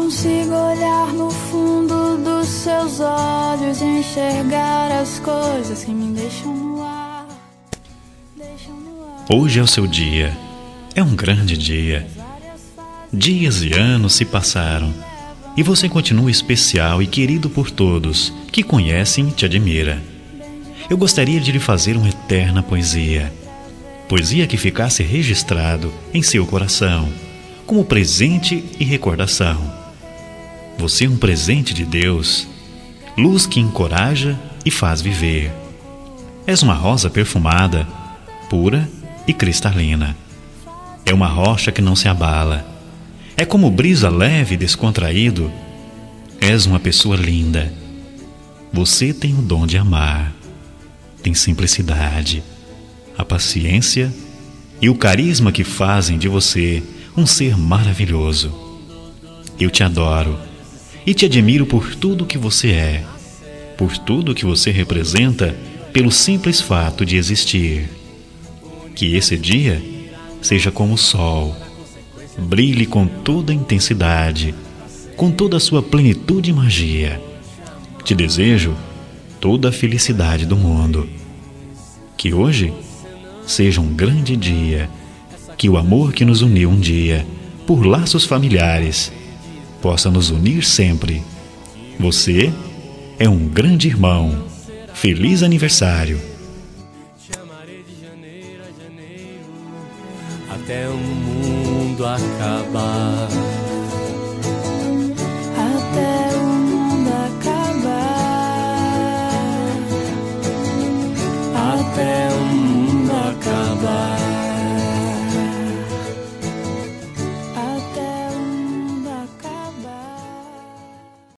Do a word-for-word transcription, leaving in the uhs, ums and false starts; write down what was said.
consigo olhar no fundo dos seus olhos e enxergar as coisas que me deixam no ar, deixam no ar. Hoje é o seu dia, é um grande dia. Dias e anos se passaram e você continua especial e querido por todos que conhecem e te admiram. Eu gostaria de lhe fazer uma eterna poesia, poesia que ficasse registrado em seu coração, como presente e recordação. Você é um presente de Deus, luz que encoraja e faz viver. És uma rosa perfumada, pura e cristalina. É uma rocha que não se abala. É como brisa leve e descontraído. És uma pessoa linda. Você tem o dom de amar. Tem simplicidade, a paciência e o carisma que fazem de você um ser maravilhoso. Eu te adoro e te admiro por tudo que você é, por tudo que você representa, pelo simples fato de existir. Que esse dia seja como o sol, brilhe com toda a intensidade, com toda a sua plenitude e magia. Te desejo toda a felicidade do mundo. Que hoje seja um grande dia, que o amor que nos uniu um dia, por laços familiares, possa nos unir sempre. Você é um grande irmão. Feliz aniversário! Te amarei de janeiro a janeiro, até o mundo acabar.